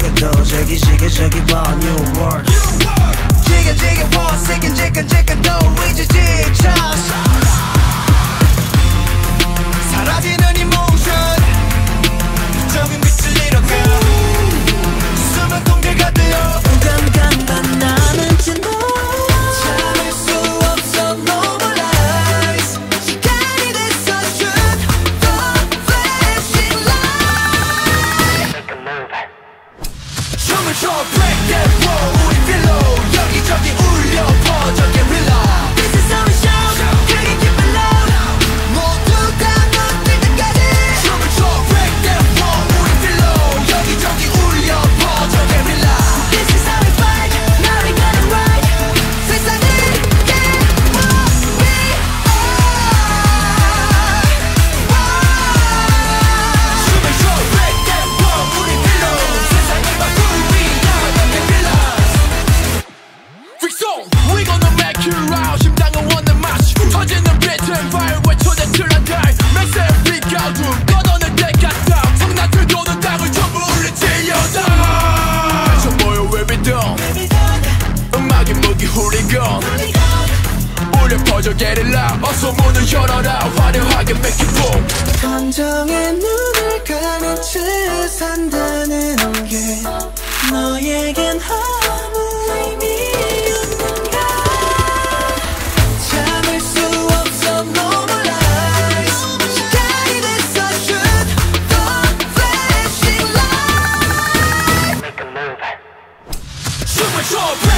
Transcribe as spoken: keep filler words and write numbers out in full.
지겨도 저기 지겨 저기 봐 New World 지겨 지겨워 지끈지끈지끈 또 이제 지쳤어 사라지는 emotion 적은 빛을 잃어가 숨은 동태가 되어 깜깜한 나는 진도 참을 수 없어 No more lies 시간이 됐어 Shoot the flashing light Make a move 춤을 춰 break that wall 우리 pillow 여기저기 울려 퍼져 guerrilla This is how we show 크게 keep it low 모두가 눈뜰 때까지 춤을 춰 break that wall 우리 pillow 여기저기 울려 퍼져 guerrilla This is how we fight now we got it right 세상을 get what we are 춤을 춰 break that wall 우리 pillow 세상을 바꿀 we are the guerrillas Freak song we gonna make you out 심장은 원하는 맛이 터지는 비트는 fire 외쳐대 틀난 달 맥스의 빛 어둠 꺼져낼 때까지 성나들 도는 땅을 전부 울리치려다 저 모여 we be done 음악이 무기 훌리건 울려 퍼져 get it loud 어서 문을 열어라 화려하게 make it boom 감정에 눈을 감은 채 산다는 게 너에겐 아무 의미 없는가 참을 수 없어 No more lies 시간이 됐어 Shoot the flashing light Make a move 춤을 춰